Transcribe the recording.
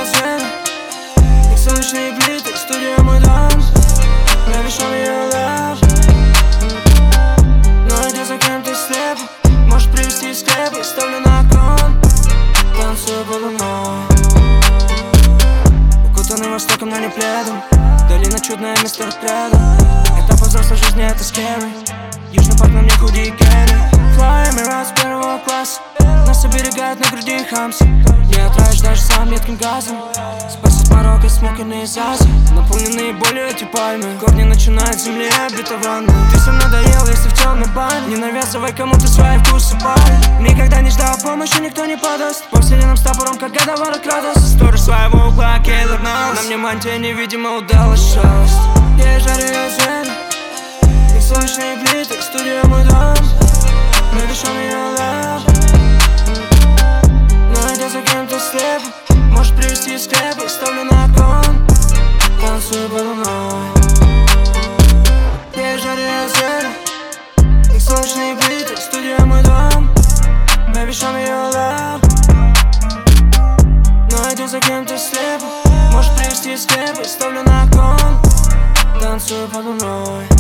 зверь, как солнечные плиты, студия мой дом. Baby, show me your love. Но иди за кем ты слеп, можешь привезти из склепа, ставлю на кон. Танцую подо мной, укутанный востоком, но не пледом. Долина чудное место рядом. Этап взрослой жизни, это scary. Южный парк, на мне худи и керри. Fly Emirates с первого класса, нас оберегают на груди хамсы. Не отравишь даже самым едким газом. Спасет Марокко, смокерные из Азии, наполненные болью эти пальмы. Корни начинают с земли обетованной. Ты всем надоел, если в темной бане. Не навязывай кому-то свои вкусы, парень. Никогда не ждал помощи, никто не подаст. По вселенным с топором, как годовалый Кратос. Сторож своего угла, Кейлор Наус. На мне мантия невидимо удалась шалость. Я жарю, я зверь, как солнечные плиты, студия мой дом. Baby, show me your love. Но иди за кем ты слеп, можешь привезти из склепа, ставлю на кон. Танцую подо мной. Я жарю, я зверь, как солнечные плиты, студия мой дом. Baby, show me your love. Но иди за кем ты слеп, можешь привезти из склепа, ставлю на кон. Танцую подо мной.